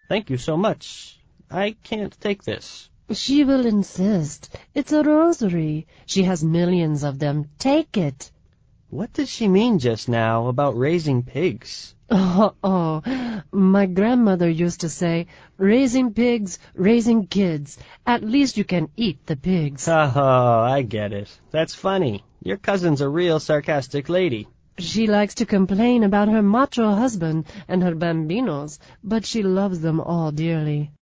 Thank you so much. I can't take this. She will insist. It's a rosary. She has millions of them. Take it. What did she mean just now about raising pigs? Oh, my grandmother used to say, raising pigs, raising kids. At least you can eat the pigs. Oh, I get it. That's funny. Your cousin's a real sarcastic lady. She likes to complain about her macho husband and her bambinos, but she loves them all dearly.